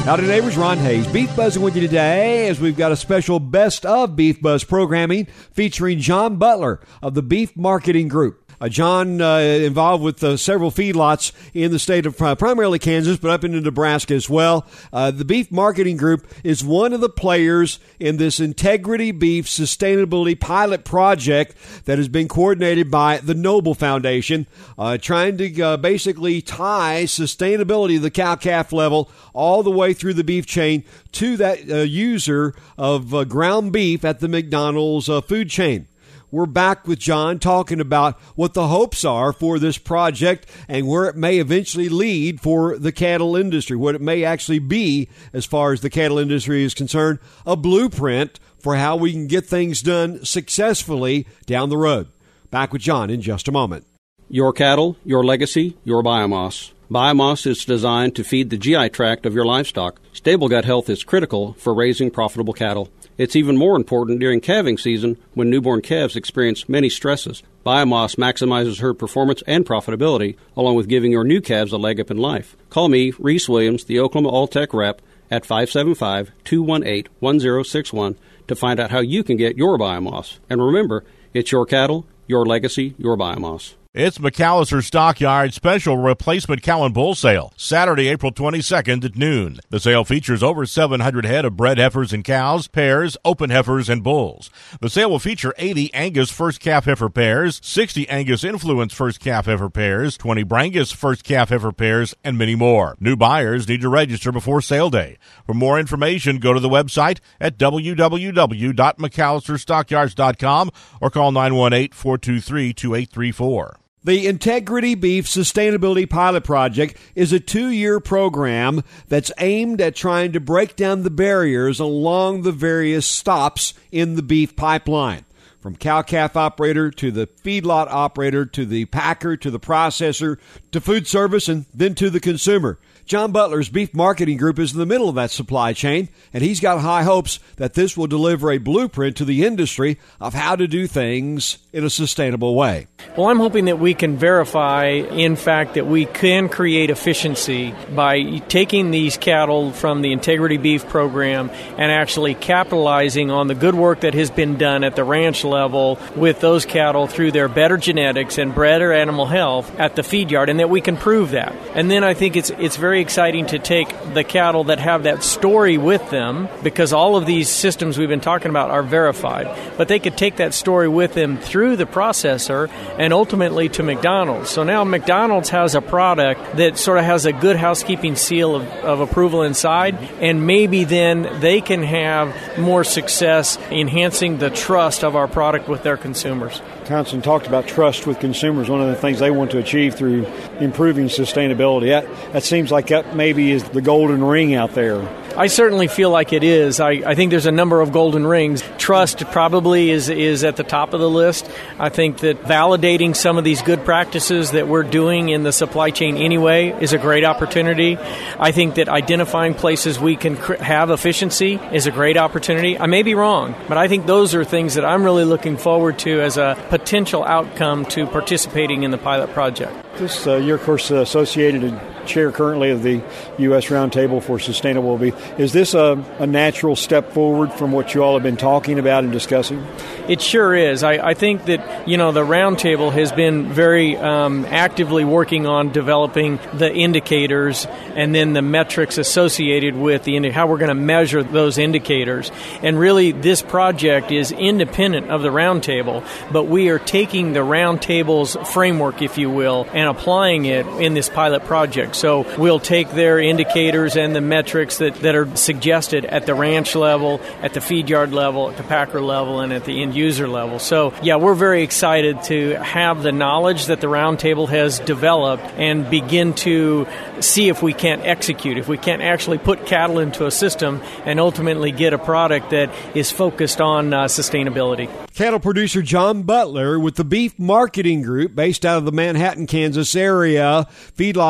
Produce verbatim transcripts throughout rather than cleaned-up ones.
Howdy neighbors, Ron Hayes, Beef Buzzing with you today as we've got a special Best of Beef Buzz programming featuring John Butler of the Beef Marketing Group. Uh, John uh, involved with uh, several feedlots in the state of uh, primarily Kansas, but up into Nebraska as well. Uh, the Beef Marketing Group is one of the players in this Integrity Beef Sustainability Pilot Project that has been coordinated by the Noble Foundation, uh, trying to uh, basically tie sustainability of the cow-calf level all the way through the beef chain to that uh, user of uh, ground beef at the McDonald's uh, food chain. We're back with John talking about what the hopes are for this project and where it may eventually lead for the cattle industry, what it may actually be as far as the cattle industry is concerned, a blueprint for how we can get things done successfully down the road. Back with John in just a moment. Your cattle, your legacy, your biomass. Biomass is designed to feed the G I tract of your livestock. Stable gut health is critical for raising profitable cattle. It's even more important during calving season when newborn calves experience many stresses. Biomass maximizes herd performance and profitability, along with giving your new calves a leg up in life. Call me, Reese Williams, the Oklahoma Alltech rep, at five seven five, two one eight, one zero six one to find out how you can get your biomass. And remember, it's your cattle, your legacy, your biomass. It's McAllister Stockyard Special Replacement Cow and Bull Sale, Saturday, April twenty-second at noon. The sale features over seven hundred head of bred heifers and cows, pairs, open heifers, and bulls. The sale will feature eighty Angus First Calf Heifer pairs, sixty Angus Influence First Calf Heifer pairs, twenty Brangus First Calf Heifer pairs, and many more. New buyers need to register before sale day. For more information, go to the website at w w w dot mcallister stockyards dot com or call nine one eight, four two three, two eight three four. The Integrity Beef Sustainability Pilot Project is a two-year program that's aimed at trying to break down the barriers along the various stops in the beef pipeline, from cow-calf operator to the feedlot operator to the packer to the processor to food service and then to the consumer. John Butler's Beef Marketing Group is in the middle of that supply chain, and he's got high hopes that this will deliver a blueprint to the industry of how to do things in a sustainable way. Well, I'm hoping that we can verify, in fact, that we can create efficiency by taking these cattle from the Integrity Beef program and actually capitalizing on the good work that has been done at the ranch level with those cattle through their better genetics and better animal health at the feed yard, and that we can prove that. And then I think it's it's very exciting to take the cattle that have that story with them, because all of these systems we've been talking about are verified, but they could take that story with them through the processor and ultimately to McDonald's. So now McDonald's has a product that sort of has a good housekeeping seal of, of approval inside, and maybe then they can have more success enhancing the trust of our product with their consumers. Constantine talked about trust with consumers, one of the things they want to achieve through improving sustainability. That, that seems like that maybe is the golden ring out there. I certainly feel like it is. I, I think there's a number of golden rings. Trust probably is, is at the top of the list. I think that validating some of these good practices that we're doing in the supply chain anyway is a great opportunity. I think that identifying places we can cr- have efficiency is a great opportunity. I may be wrong, but I think those are things that I'm really looking forward to as a potential outcome to participating in the pilot project. This, uh, you're, of course, uh, associated and chair currently of the U S Roundtable for Sustainable Beef. Is this a, a natural step forward from what you all have been talking about and discussing? It sure is. I, I think that, you know, the Roundtable has been very um, actively working on developing the indicators and then the metrics associated with the indi- how we're going to measure those indicators. And really, this project is independent of the Roundtable, but we are taking the Roundtable's framework, if you will, and applying it in this pilot project. So we'll take their indicators and the metrics that, that are suggested at the ranch level, at the feed yard level, at the packer level, and at the end user level. So, yeah, we're very excited to have the knowledge that the Roundtable has developed and begin to see if we can't execute, if we can't actually put cattle into a system and ultimately get a product that is focused on uh, sustainability. Cattle producer John Butler with the Beef Marketing Group based out of the Manhattan, Kansas area, feedlot operator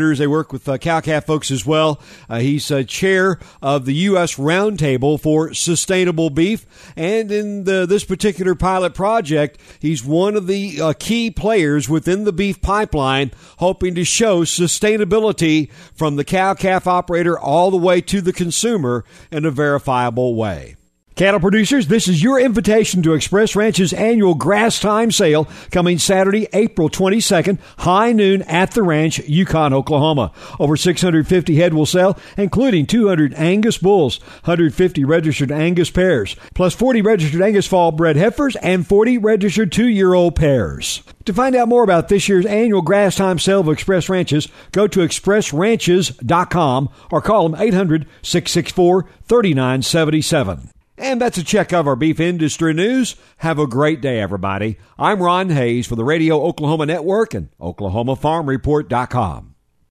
operators. They work with uh, cow-calf folks as well. Uh, he's uh, chair of the U S Roundtable for Sustainable Beef. And in the, this particular pilot project, he's one of the uh, key players within the beef pipeline, hoping to show sustainability from the cow-calf operator all the way to the consumer in a verifiable way. Cattle producers, this is your invitation to Express Ranch's annual Grass Time Sale coming Saturday, April twenty-second, high noon at the ranch, Yukon, Oklahoma. Over six hundred fifty head will sell, including two hundred Angus bulls, one hundred fifty registered Angus pairs, plus forty registered Angus fall bred heifers and forty registered two-year-old pairs. To find out more about this year's annual Grass Time Sale of Express Ranches, go to express ranches dot com or call them eight hundred, six six four, three nine seven seven. And that's a check of our beef industry news. Have a great day, everybody. I'm Ron Hayes for the Radio Oklahoma Network and Oklahoma Farm Report dot com.